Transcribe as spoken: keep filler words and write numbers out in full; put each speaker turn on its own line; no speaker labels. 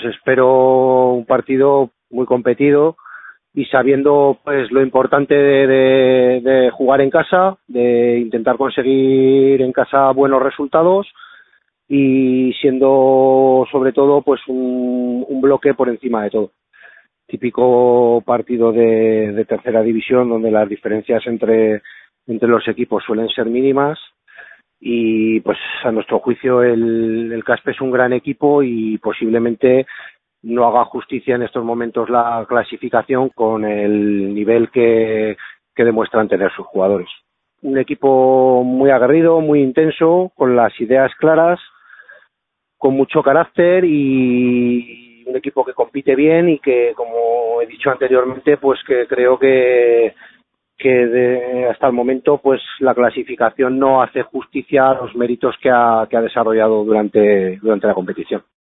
pues espero un partido muy competido y sabiendo pues lo importante de, de, de jugar en casa, de intentar conseguir en casa buenos resultados y siendo sobre todo pues un, un bloque por encima de todo. Típico partido de, de tercera división donde las diferencias entre, entre los equipos suelen ser mínimas y pues a nuestro juicio el, el Caspe es un gran equipo y posiblemente no haga justicia en estos momentos la clasificación con el nivel que, que demuestran tener sus jugadores. Un equipo muy aguerrido, muy intenso, con las ideas claras, con mucho carácter y un equipo que compite bien y que, como he dicho anteriormente, pues que creo que que de, hasta el momento pues la clasificación no hace justicia a los méritos que ha, que ha desarrollado durante, durante la competición.